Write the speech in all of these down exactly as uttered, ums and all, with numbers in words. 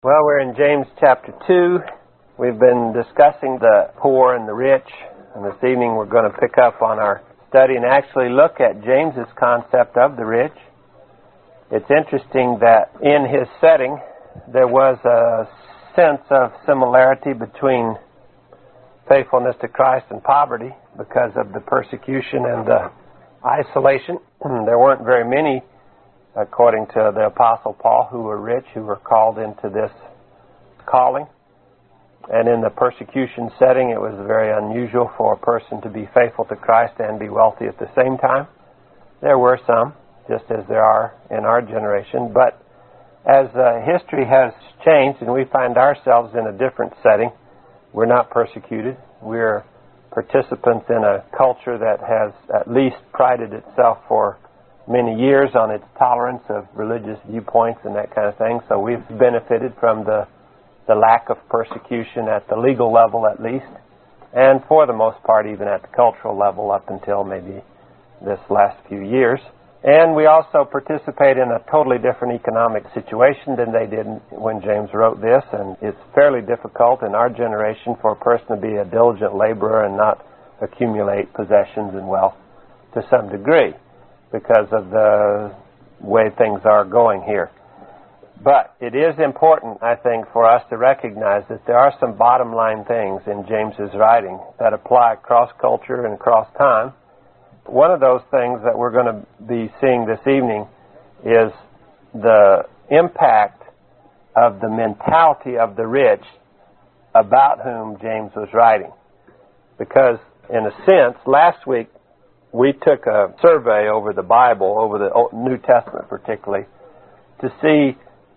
Well, we're in James chapter two. We've been discussing the poor and the rich, and this evening we're going to pick up on our study and actually look at James's concept of the rich. It's interesting that in his setting there was a sense of similarity between faithfulness to Christ and poverty because of the persecution and the isolation. There weren't very many, according to the Apostle Paul, who were rich, who were called into this calling. And in the persecution setting, it was very unusual for a person to be faithful to Christ and be wealthy at the same time. There were some, just as there are in our generation. But as uh, history has changed and we find ourselves in a different setting, we're not persecuted. We're participants in a culture that has at least prided itself for many years on its tolerance of religious viewpoints and that kind of thing. So we've benefited from the the lack of persecution at the legal level at least, and for the most part even at the cultural level up until maybe this last few years. And we also participate in a totally different economic situation than they did when James wrote this, and it's fairly difficult in our generation for a person to be a diligent laborer and not accumulate possessions and wealth to some degree, because of the way things are going here. But it is important, I think, for us to recognize that there are some bottom line things in James's writing that apply across culture and across time. One of those things that we're going to be seeing this evening is the impact of the mentality of the rich about whom James was writing. Because, in a sense, last week we took a survey over the Bible, over the New Testament particularly, to see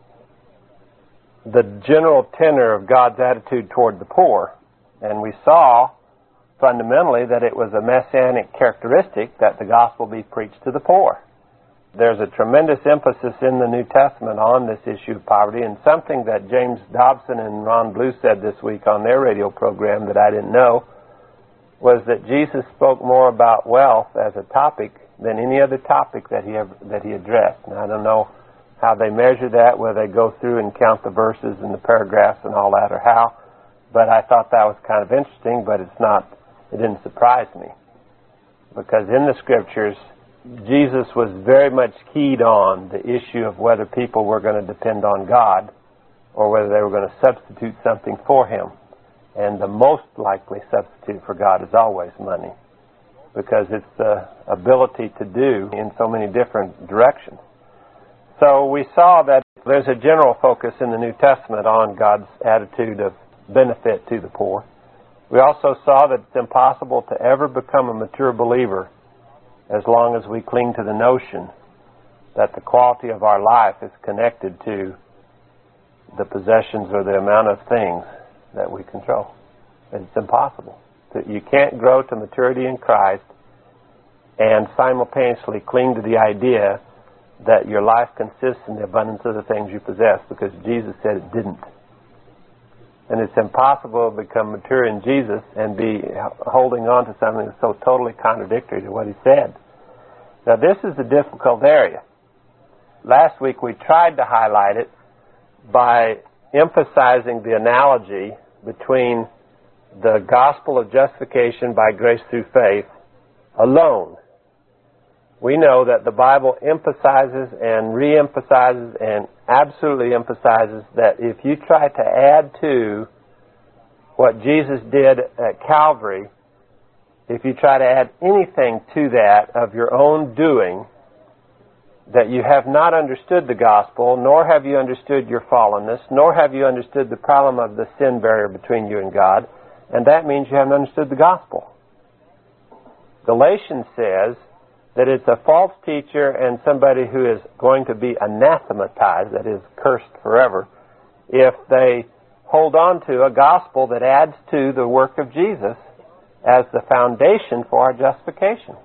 the general tenor of God's attitude toward the poor. And we saw fundamentally that it was a messianic characteristic that the gospel be preached to the poor. There's a tremendous emphasis in the New Testament on this issue of poverty, and something that James Dobson and Ron Blue said this week on their radio program that I didn't know was that Jesus spoke more about wealth as a topic than any other topic that he ever, that he addressed. And I don't know how they measure that, whether they go through and count the verses and the paragraphs and all that, or how. But I thought that was kind of interesting, but it's not, it didn't surprise me. Because in the Scriptures, Jesus was very much keyed on the issue of whether people were going to depend on God or whether they were going to substitute something for Him. And the most likely substitute for God is always money, because it's the ability to do in so many different directions. So we saw that there's a general focus in the New Testament on God's attitude of benefit to the poor. We also saw that it's impossible to ever become a mature believer as long as we cling to the notion that the quality of our life is connected to the possessions or the amount of things that we control. It's impossible. You can't grow to maturity in Christ and simultaneously cling to the idea that your life consists in the abundance of the things you possess, because Jesus said it didn't. And it's impossible to become mature in Jesus and be holding on to something that's so totally contradictory to what He said. Now, this is a difficult area. Last week we tried to highlight it by emphasizing the analogy between the gospel of justification by grace through faith alone. We know that the Bible emphasizes and re-emphasizes and absolutely emphasizes that if you try to add to what Jesus did at Calvary, if you try to add anything to that of your own doing, that you have not understood the gospel, nor have you understood your fallenness, nor have you understood the problem of the sin barrier between you and God, and that means you haven't understood the gospel. Galatians says that it's a false teacher and somebody who is going to be anathematized, that is, cursed forever, if they hold on to a gospel that adds to the work of Jesus as the foundation for our justification.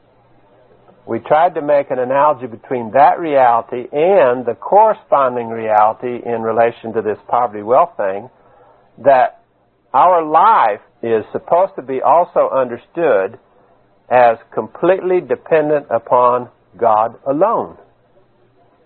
We tried to make an analogy between that reality and the corresponding reality in relation to this poverty-wealth thing, that our life is supposed to be also understood as completely dependent upon God alone.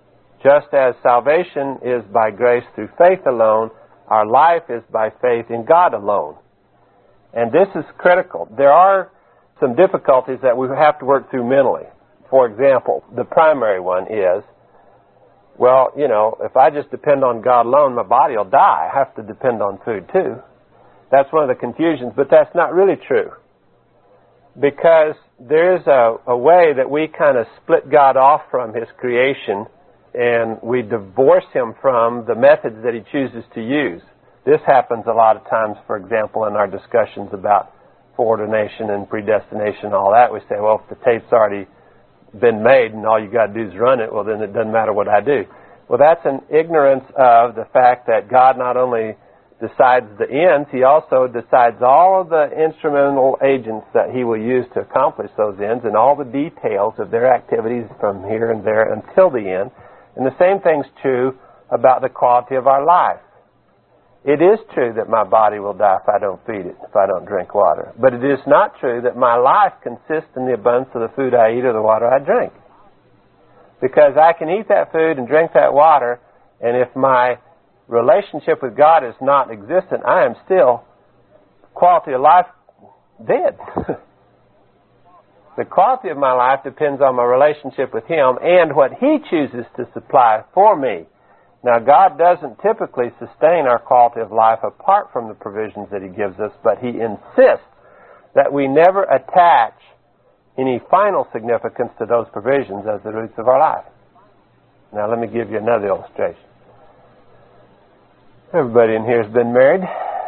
Just as salvation is by grace through faith alone, our life is by faith in God alone. And this is critical. There are some difficulties that we have to work through mentally. For example, the primary one is, well, you know, if I just depend on God alone, my body will die. I have to depend on food too. That's one of the confusions, but that's not really true. Because there's a, a way that we kind of split God off from His creation, and we divorce Him from the methods that He chooses to use. This happens a lot of times, for example, in our discussions about foreordination and predestination and all that. We say, well, if the tape's already been made and all you got to do is run it, well, then it doesn't matter what I do. Well, that's an ignorance of the fact that God not only decides the ends, He also decides all of the instrumental agents that He will use to accomplish those ends and all the details of their activities from here and there until the end. And the same thing's true about the quality of our life. It is true that my body will die if I don't feed it, if I don't drink water. But it is not true that my life consists in the abundance of the food I eat or the water I drink. Because I can eat that food and drink that water, and if my relationship with God is not existent, I am still, quality of life, dead. The quality of my life depends on my relationship with Him and what He chooses to supply for me. Now, God doesn't typically sustain our quality of life apart from the provisions that He gives us, but He insists that we never attach any final significance to those provisions as the roots of our life. Now, let me give you another illustration. Everybody in here has been married.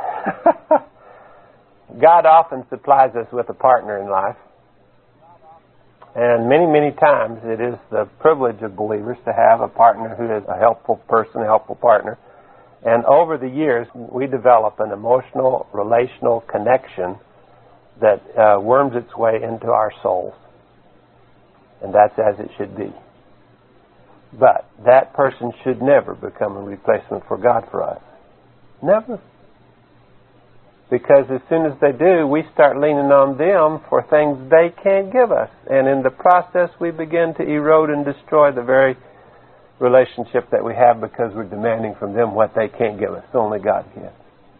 God often supplies us with a partner in life. And many, many times it is the privilege of believers to have a partner who is a helpful person, a helpful partner. And over the years, we develop an emotional, relational connection that uh, worms its way into our souls. And that's as it should be. But that person should never become a replacement for God for us. Never. Because as soon as they do, we start leaning on them for things they can't give us. And in the process, we begin to erode and destroy the very relationship that we have because we're demanding from them what they can't give us. Only God can.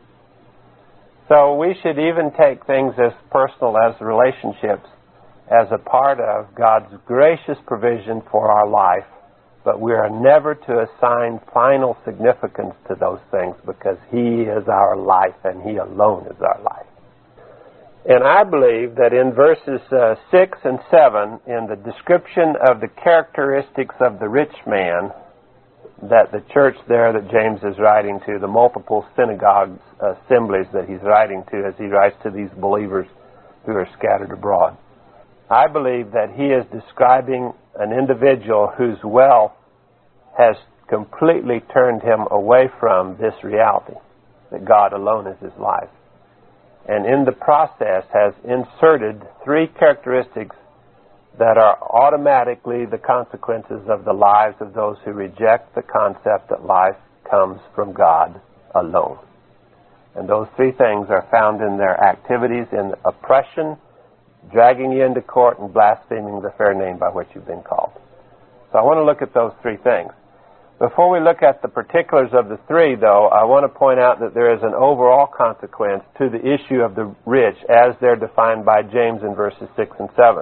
So we should even take things as personal as relationships as a part of God's gracious provision for our life. But we are never to assign final significance to those things because He is our life and He alone is our life. And I believe that in verses uh, six and seven, in the description of the characteristics of the rich man, that the church there that James is writing to, the multiple synagogues, assemblies that he's writing to as he writes to these believers who are scattered abroad, I believe that he is describing an individual whose wealth has completely turned him away from this reality, that God alone is his life. And in the process has inserted three characteristics that are automatically the consequences of the lives of those who reject the concept that life comes from God alone. And those three things are found in their activities in oppression, dragging you into court, and blaspheming the fair name by which you've been called. So I want to look at those three things. Before we look at the particulars of the three, though, I want to point out that there is an overall consequence to the issue of the rich as they're defined by James in verses six and seven.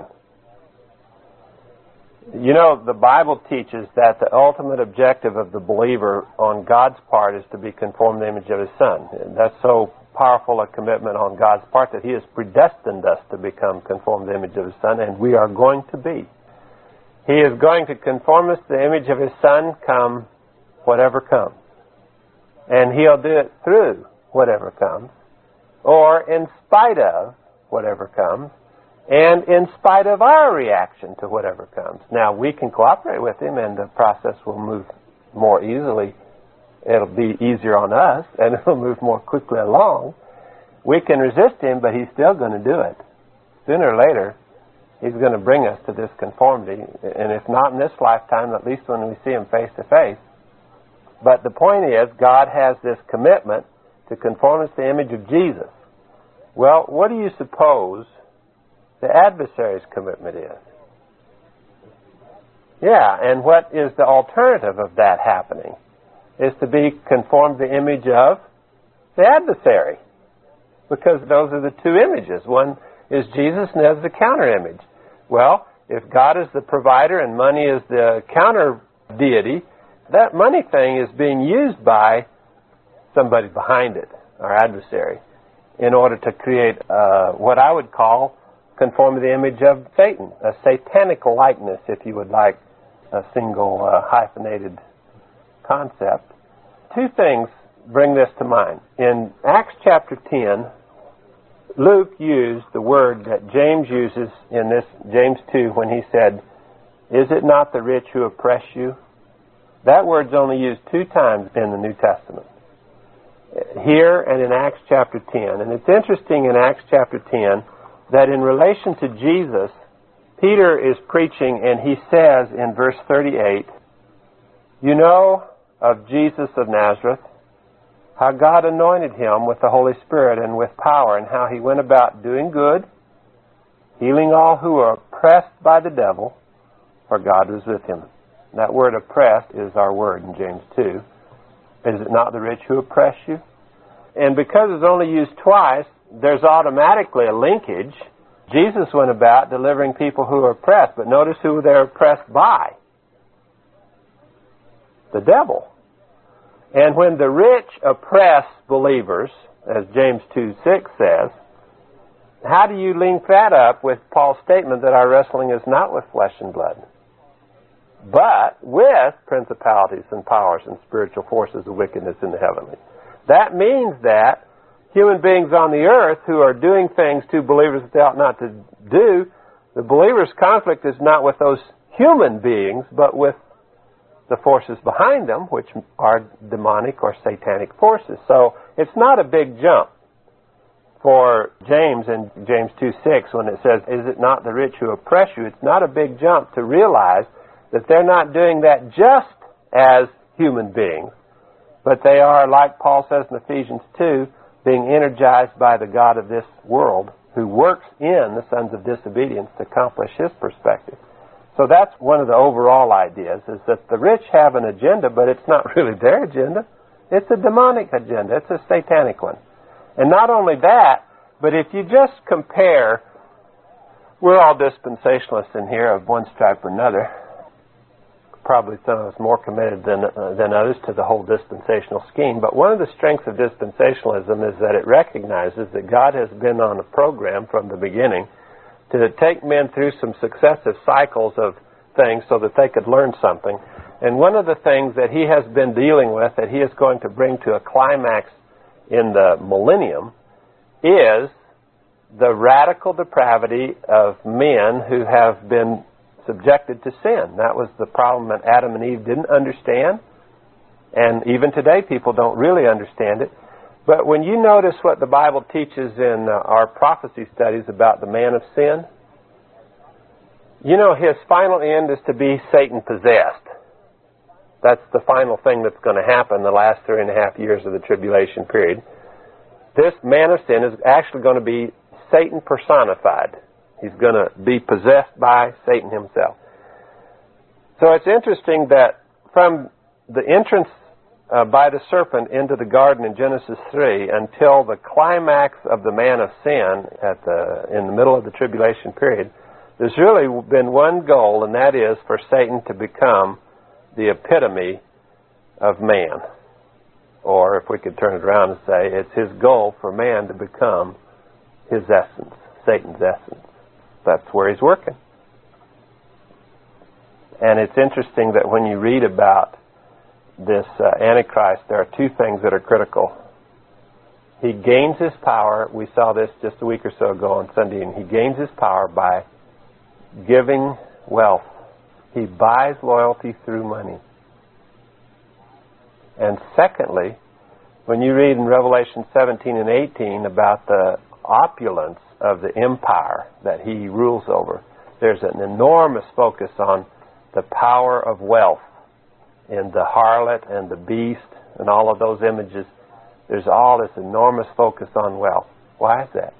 You know, the Bible teaches that the ultimate objective of the believer on God's part is to be conformed to the image of His Son. And that's so powerful a commitment on God's part that He has predestined us to become conformed to the image of His Son, and we are going to be. He is going to conform us to the image of His Son, come whatever comes. And He'll do it through whatever comes, or in spite of whatever comes, and in spite of our reaction to whatever comes. Now, we can cooperate with Him, and the process will move more easily. It'll be easier on us, and it'll move more quickly along. We can resist Him, but He's still going to do it. Sooner or later, He's going to bring us to this conformity, and if not in this lifetime, at least when we see Him face to face. But the point is, God has this commitment to conform us to the image of Jesus. Well, what do you suppose the adversary's commitment is? Yeah, and what is the alternative of that happening? Is to be conformed to the image of the adversary. Because those are the two images. One is Jesus and the other is the counter image. Well, if God is the provider and money is the counter deity, that money thing is being used by somebody behind it, our adversary, in order to create uh, what I would call conform to the image of Satan, a satanic likeness, if you would like a single uh, hyphenated concept. Two things bring this to mind. In Acts chapter ten, Luke used the word that James uses in this, James two, when he said, "Is it not the rich who oppress you?" That word's only used two times in the New Testament. Here and in Acts chapter ten. And it's interesting in Acts chapter ten that in relation to Jesus, Peter is preaching and he says in verse thirty-eight, "You know of Jesus of Nazareth, how God anointed him with the Holy Spirit and with power, and how he went about doing good, healing all who are oppressed by the devil, for God was with him." That word oppressed is our word in James two. Is it not the rich who oppress you? And because it's only used twice, there's automatically a linkage. Jesus went about delivering people who are oppressed, but notice who they're oppressed by. The devil. And when the rich oppress believers, as James two six says, how do you link that up with Paul's statement that our wrestling is not with flesh and blood, but with principalities and powers and spiritual forces of wickedness in the heavenlies? That means that human beings on the earth who are doing things to believers that they ought not to do, the believer's conflict is not with those human beings, but with the forces behind them, which are demonic or satanic forces. So it's not a big jump for James in James two six when it says, "Is it not the rich who oppress you?" It's not a big jump to realize that they're not doing that just as human beings, but they are, like Paul says in Ephesians two, being energized by the God of this world who works in the sons of disobedience to accomplish his perspective. So that's one of the overall ideas, is that the rich have an agenda, but it's not really their agenda. It's a demonic agenda. It's a satanic one. And not only that, but if you just compare, we're all dispensationalists in here of one stripe or another. Probably some of us more committed than uh, than others to the whole dispensational scheme. But one of the strengths of dispensationalism is that it recognizes that God has been on a program from the beginning to take men through some successive cycles of things so that they could learn something. And one of the things that he has been dealing with, that he is going to bring to a climax in the millennium, is the radical depravity of men who have been subjected to sin. That was the problem that Adam and Eve didn't understand. And even today people don't really understand it. But when you notice what the Bible teaches in uh, our prophecy studies about the man of sin, you know his final end is to be Satan possessed. That's the final thing that's going to happen the last three and a half years of the tribulation period. This man of sin is actually going to be Satan personified. He's going to be possessed by Satan himself. So it's interesting that from the entrance uh, by the serpent into the garden in Genesis three until the climax of the man of sin at the in the middle of the tribulation period, there's really been one goal, and that is for Satan to become the epitome of man. Or if we could turn it around and say, it's his goal for man to become his essence, Satan's essence. That's where he's working. And it's interesting that when you read about this uh, Antichrist, there are two things that are critical. He gains his power. We saw this just a week or so ago on Sunday, and he gains his power by giving wealth. He buys loyalty through money. And secondly, when you read in Revelation seventeen and eighteen about the opulence of the empire that he rules over, there's an enormous focus on the power of wealth in the harlot and the beast and all of those images. There's all this enormous focus on wealth. Why is that?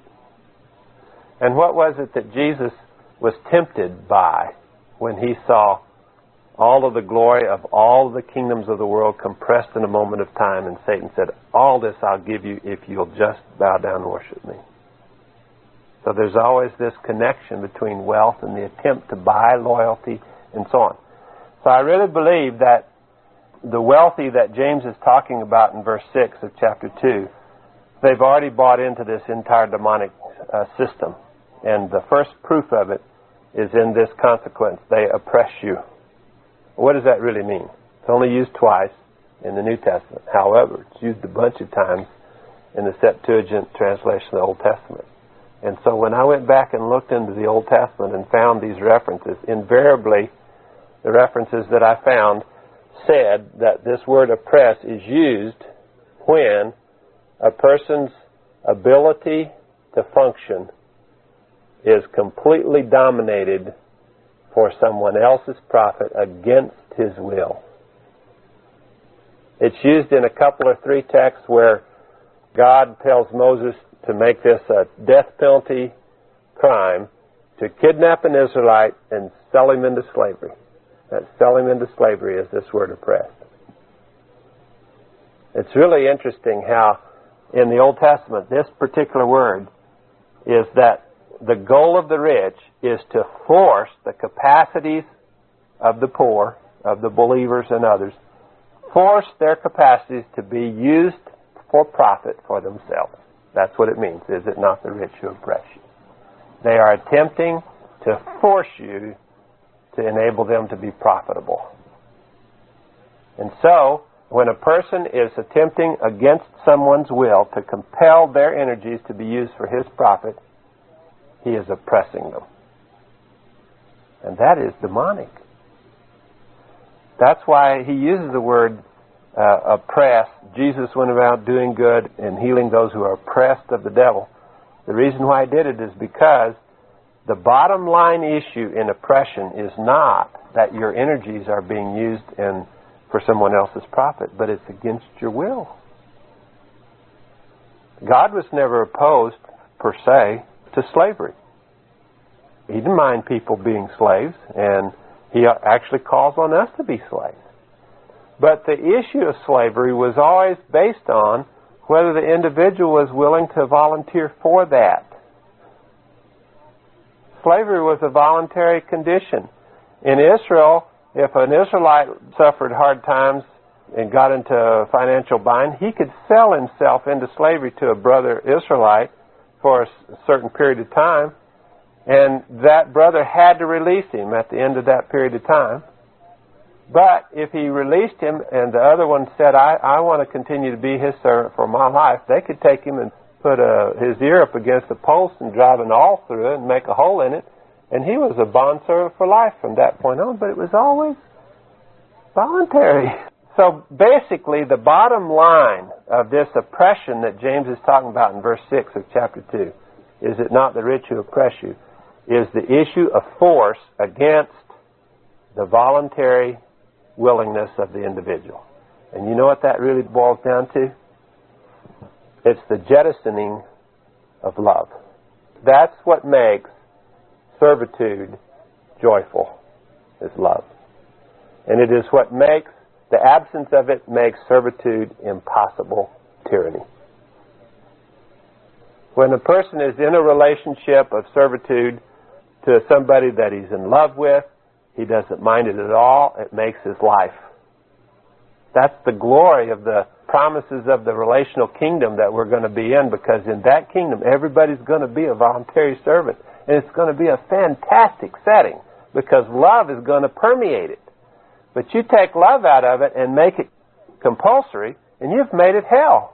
And what was it that Jesus was tempted by when he saw all of the glory of all the kingdoms of the world compressed in a moment of time. And Satan said, all this I'll give you if you'll just bow down and worship me. So there's always this connection between wealth and the attempt to buy loyalty and so on. So I really believe that the wealthy that James is talking about in verse six of chapter two, they've already bought into this entire demonic uh, system. And the first proof of it is in this consequence. They oppress you. What does that really mean? It's only used twice in the New Testament. However, it's used a bunch of times in the Septuagint translation of the Old Testament. And so when I went back and looked into the Old Testament and found these references, invariably the references that I found said that this word oppress is used when a person's ability to function is completely dominated for someone else's profit against his will. It's used in a couple or three texts where God tells Moses to make this a death penalty crime, to kidnap an Israelite and sell him into slavery. That sell him into slavery is this word oppressed. It's really interesting how in the Old Testament this particular word is that the goal of the rich is to force the capacities of the poor, of the believers and others, force their capacities to be used for profit for themselves. That's what it means. Is it not the rich who oppress you? They are attempting to force you to enable them to be profitable. And so, when a person is attempting against someone's will to compel their energies to be used for his profit, he is oppressing them. And that is demonic. That's why he uses the word uh, oppress. Jesus went about doing good and healing those who are oppressed of the devil. The reason why he did it is because the bottom line issue in oppression is not that your energies are being used in for someone else's profit, but it's against your will. God was never opposed, per se, to slavery. He didn't mind people being slaves, and he actually calls on us to be slaves. But the issue of slavery was always based on whether the individual was willing to volunteer for that. Slavery was a voluntary condition. In Israel, if an Israelite suffered hard times and got into a financial bind, he could sell himself into slavery to a brother Israelite for a certain period of time, and that brother had to release him at the end of that period of time. But if he released him and the other one said, I, I want to continue to be his servant for my life, they could take him and put a, his ear up against a post and drive an awl through it and make a hole in it, and he was a bondservant for life from that point on, but it was always voluntary. So basically, the bottom line of this oppression that James is talking about in verse six of chapter two, is it not the rich who oppress you, is the issue of force against the voluntary willingness of the individual. And you know what that really boils down to? It's the jettisoning of love. That's what makes servitude joyful, is love. And it is what makes, the absence of it makes servitude impossible, tyranny. When a person is in a relationship of servitude to somebody that he's in love with, he doesn't mind it at all. It makes his life. That's the glory of the promises of the relational kingdom that we're going to be in, because in that kingdom, everybody's going to be a voluntary servant. And it's going to be a fantastic setting, because love is going to permeate it. But you take love out of it and make it compulsory, and you've made it hell.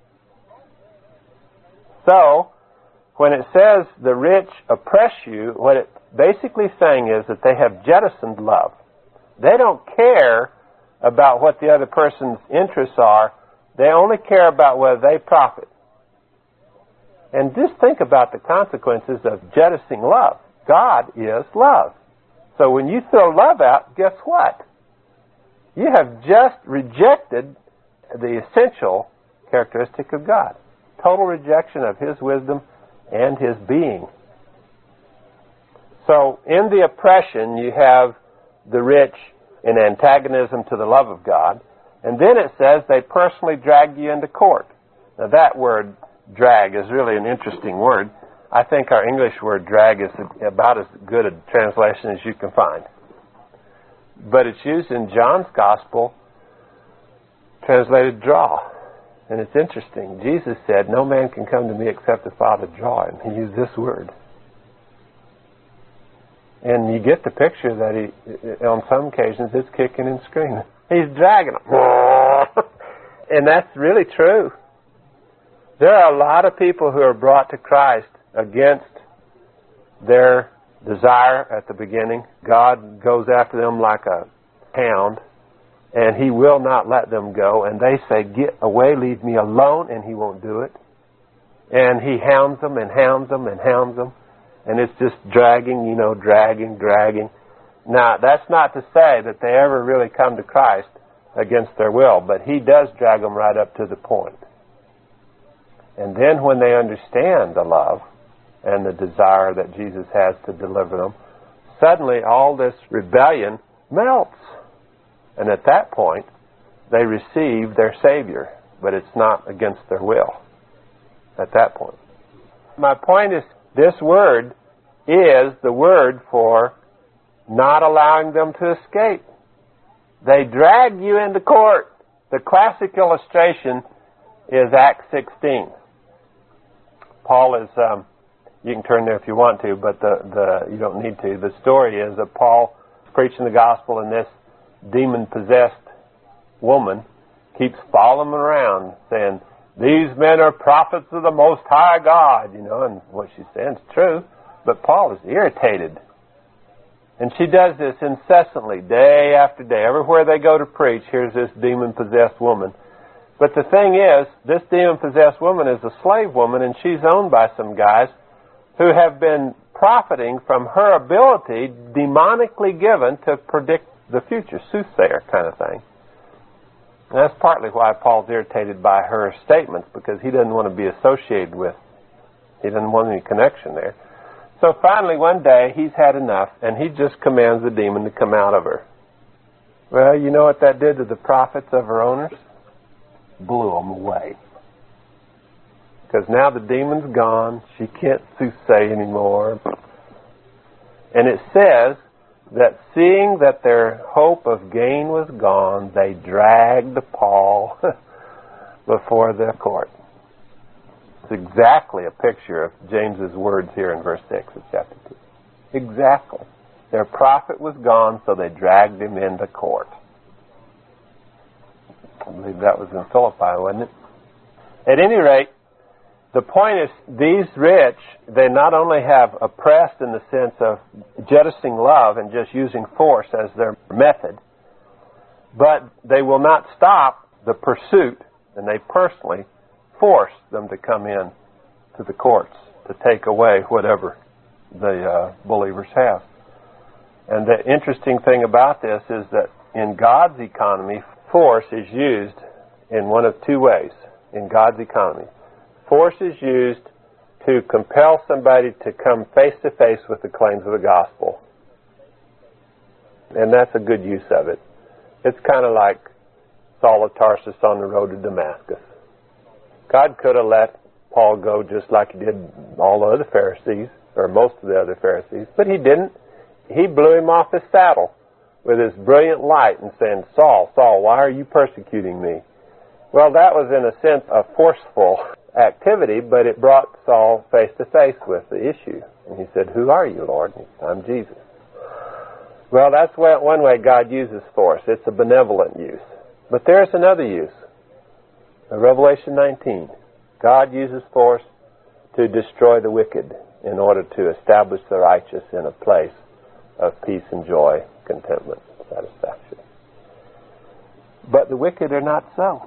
So, when it says the rich oppress you, what it's basically saying is that they have jettisoned love. They don't care about what the other person's interests are. They only care about whether they profit. And just think about the consequences of jettisoning love. God is love. So when you throw love out, guess what? You have just rejected the essential characteristic of God. Total rejection of His wisdom and His being. So in the oppression, you have the rich in antagonism to the love of God. And then it says they personally drag you into court. Now that word, drag, is really an interesting word. I think our English word drag is about as good a translation as you can find. But it's used in John's Gospel, translated draw. And it's interesting. Jesus said, no man can come to me except the Father draw him. He used this word. And you get the picture that he, on some occasions, is kicking and screaming. He's dragging them. And that's really true. There are a lot of people who are brought to Christ against their desire at the beginning. God goes after them like a hound, and He will not let them go. And they say, get away, leave me alone, and He won't do it. And He hounds them and hounds them and hounds them. And it's just dragging, you know, dragging, dragging. Now, that's not to say that they ever really come to Christ against their will, but He does drag them right up to the point. And then when they understand the love and the desire that Jesus has to deliver them, suddenly all this rebellion melts. And at that point, they receive their Savior, but it's not against their will at that point. My point is, this word is the word for not allowing them to escape. They drag you into court. The classic illustration is Acts sixteen. Paul is, um, you can turn there if you want to, but the, the you don't need to. The story is that Paul is preaching the gospel, and this demon-possessed woman keeps following him around saying, these men are prophets of the Most High God, you know, and what she's saying is true. But Paul is irritated. And she does this incessantly, day after day. Everywhere they go to preach, here's this demon-possessed woman. But the thing is, this demon-possessed woman is a slave woman, and she's owned by some guys who have been profiting from her ability, demonically given, to predict the future, soothsayer kind of thing. And that's partly why Paul's irritated by her statements, because he doesn't want to be associated with, he doesn't want any connection there. So finally, one day, he's had enough, and he just commands the demon to come out of her. Well, you know what that did to the profits of her owners? Blew them away. Because now the demon's gone, she can't soothsay anymore. And it says that seeing that their hope of gain was gone, they dragged Paul before the court. It's exactly a picture of James's words here in verse six of chapter two. Exactly. Their profit was gone, so they dragged him into court. I believe that was in Philippi, wasn't it? At any rate, the point is, these rich, they not only have oppressed in the sense of jettisoning love and just using force as their method, but they will not stop the pursuit, and they personally force them to come in to the courts to take away whatever the uh, believers have. And the interesting thing about this is that in God's economy, force is used in one of two ways in God's economy. Force is used to compel somebody to come face to face with the claims of the gospel. And that's a good use of it. It's kind of like Saul of Tarsus on the road to Damascus. God could have let Paul go just like he did all the other Pharisees, or most of the other Pharisees, but he didn't. He blew him off his saddle with his brilliant light and saying, Saul, Saul, why are you persecuting me? Well, that was in a sense a forceful activity, but it brought Saul face to face with the issue. And he said, who are you, Lord? And he said, I'm Jesus. Well, that's one way God uses force. It's a benevolent use. But there's another use. In Revelation nineteen, God uses force to destroy the wicked in order to establish the righteous in a place of peace and joy, contentment, satisfaction. But the wicked are not so.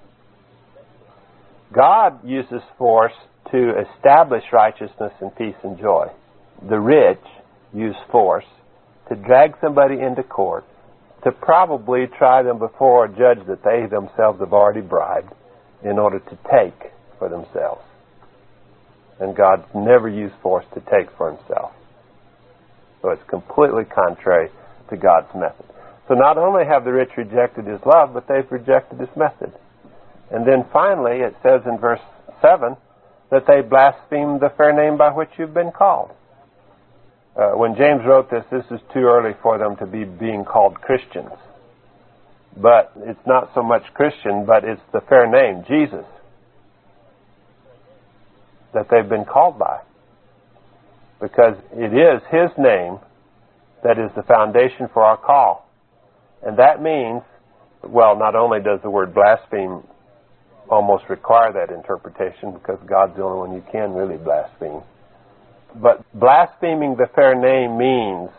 God uses force to establish righteousness and peace and joy. The rich use force to drag somebody into court, to probably try them before a judge that they themselves have already bribed in order to take for themselves. And God's never used force to take for himself. So it's completely contrary to God's method. So not only have the rich rejected his love, but they've rejected his method. And then finally, it says in verse seven that they blaspheme the fair name by which you've been called. Uh, when James wrote this, this is too early for them to be being called Christians. But it's not so much Christian, but it's the fair name, Jesus, that they've been called by. Because it is his name that is the foundation for our call. And that means, well, not only does the word blaspheme almost require that interpretation, because God's the only one you can really blaspheme, but blaspheming the fair name means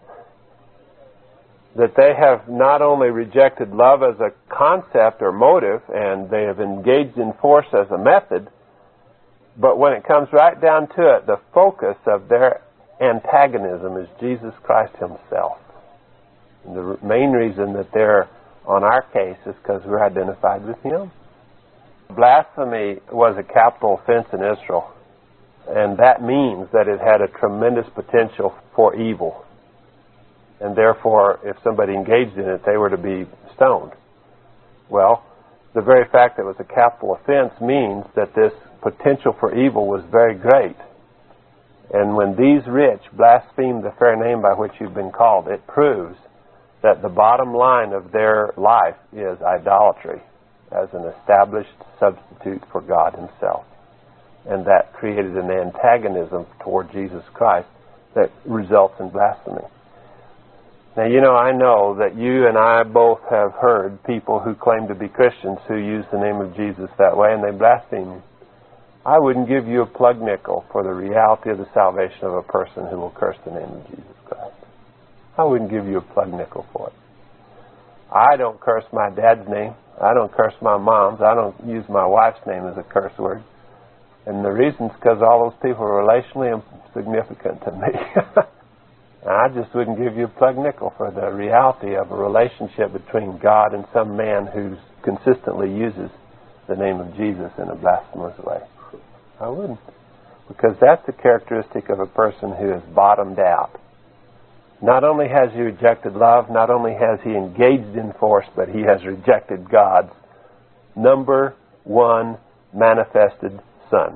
that they have not only rejected love as a concept or motive, and they have engaged in force as a method, but when it comes right down to it, the focus of their antagonism is Jesus Christ himself. And the main reason that they're on our case is because we're identified with him. Blasphemy was a capital offense in Israel, and that means that it had a tremendous potential for evil. And therefore, if somebody engaged in it, they were to be stoned. Well, the very fact that it was a capital offense means that this potential for evil was very great. And when these rich blaspheme the fair name by which you've been called, it proves that the bottom line of their life is idolatry as an established substitute for God himself. And that created an antagonism toward Jesus Christ that results in blasphemy. Now, you know, I know that you and I both have heard people who claim to be Christians who use the name of Jesus that way, and they blaspheme. I wouldn't give you a plug nickel for the reality of the salvation of a person who will curse the name of Jesus Christ. I wouldn't give you a plug nickel for it. I don't curse my dad's name. I don't curse my mom's. I don't use my wife's name as a curse word. And the reason is because all those people are relationally insignificant to me. I just wouldn't give you a plug nickel for the reality of a relationship between God and some man who consistently uses the name of Jesus in a blasphemous way. I wouldn't. Because that's the characteristic of a person who is bottomed out. Not only has he rejected love, not only has he engaged in force, but he has rejected God's number one manifested Son.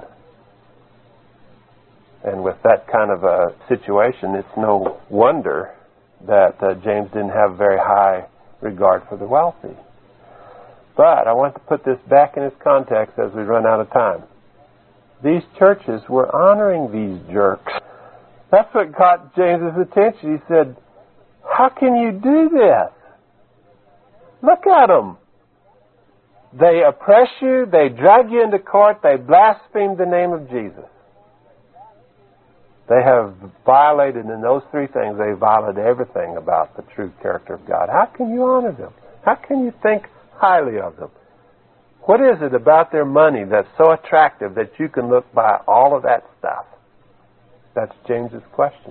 And with that kind of a situation, it's no wonder that uh, James didn't have very high regard for the wealthy. But I want to put this back in its context as we run out of time. These churches were honoring these jerks. That's what caught James's attention. He said, how can you do this? Look at them. They oppress you, they drag you into court, they blaspheme the name of Jesus. They have violated, in those three things, they violated everything about the true character of God. How can you honor them? How can you think highly of them? What is it about their money that's so attractive that you can look by all of that stuff? That's James's question.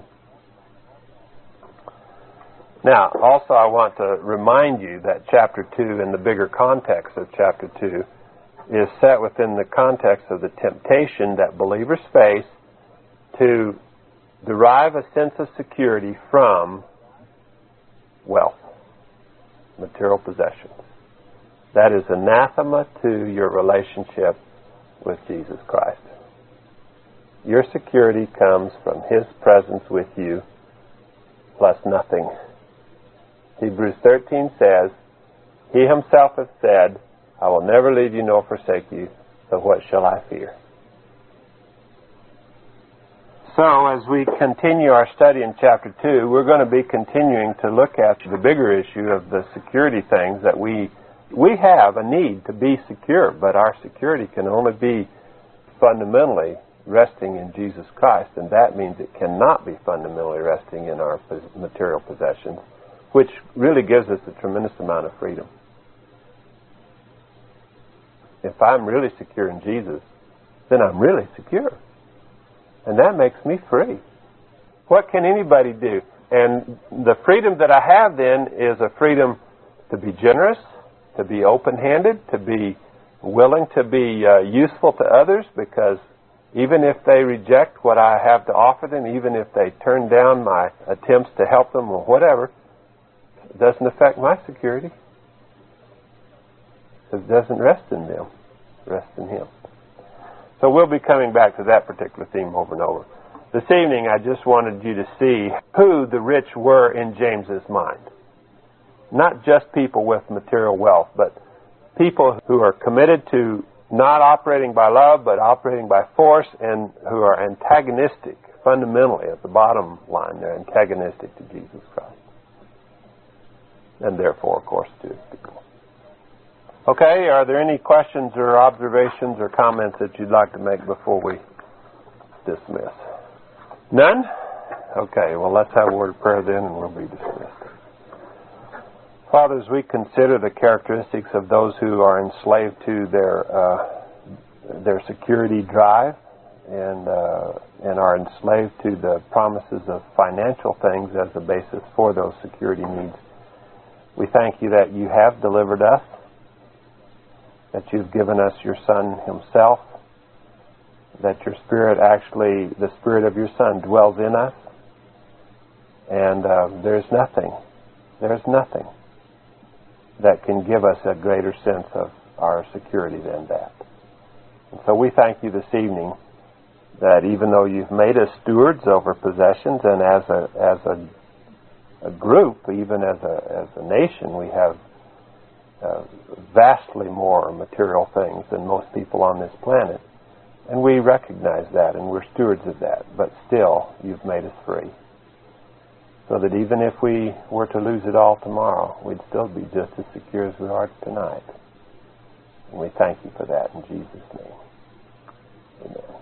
Now, also I want to remind you that chapter two, in the bigger context of chapter two, is set within the context of the temptation that believers face to derive a sense of security from wealth, material possessions. That is anathema to your relationship with Jesus Christ. Your security comes from his presence with you, plus nothing. Hebrews thirteen says, he himself hath said, I will never leave you nor forsake you, so what shall I fear? So, as we continue our study in chapter two, we're going to be continuing to look at the bigger issue of the security things that we we have a need to be secure, but our security can only be fundamentally resting in Jesus Christ, and that means it cannot be fundamentally resting in our material possessions, which really gives us a tremendous amount of freedom. If I'm really secure in Jesus, then I'm really secure. And that makes me free. What can anybody do? And the freedom that I have then is a freedom to be generous, to be open-handed, to be willing to be uh, useful to others, because even if they reject what I have to offer them, even if they turn down my attempts to help them or whatever, It doesn't affect my security. It doesn't rest in them. It rests in Him. So we'll be coming back to that particular theme over and over. This evening, I just wanted you to see who the rich were in James's mind. Not just people with material wealth, but people who are committed to not operating by love, but operating by force, and who are antagonistic, fundamentally, at the bottom line, they're antagonistic to Jesus Christ. And therefore, of course, to His people. Okay, are there any questions or observations or comments that you'd like to make before we dismiss? None? Okay, well, let's have a word of prayer then, and we'll be dismissed. Father, as we consider the characteristics of those who are enslaved to their uh, their security drive and uh, and are enslaved to the promises of financial things as a basis for those security needs, we thank you that you have delivered us, that you've given us your Son Himself, that your Spirit actually, the Spirit of your Son dwells in us, and uh, there's nothing, there's nothing that can give us a greater sense of our security than that. And so we thank you this evening that even though you've made us stewards over possessions, and as a as a, a group, even as a as a nation, we have uh, vastly more material things than most people on this planet, and we recognize that, and we're stewards of that. But still, you've made us free, so that even if we were to lose it all tomorrow, we'd still be just as secure as we are tonight. And we thank you for that in Jesus' name. Amen.